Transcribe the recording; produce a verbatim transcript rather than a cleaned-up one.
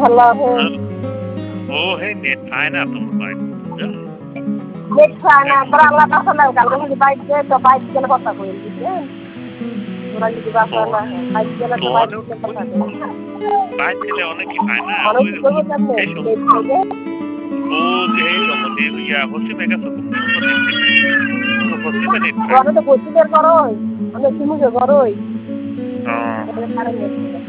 hello হে ও হে net পায় না তোমার বাইক নেট পায় না তোর আল্লাহ কাছে না কালকে যদি বাইক দে তো বাইক গেলে কথা কই বুঝছেন তোরা যদি বাসা না বাইক গেলে তো বাইক গেলে কথা কই বাইক দিলে অনেকই পায় না মানুষ কি করবো কেমনে নেট থেকে ও এই জমতে ইয়া হচ্ছে মেগা সুন্দর দেখতে হচ্ছে নেট ঘরে তো বসে বের করো অনেক কিছু করো হ্যাঁ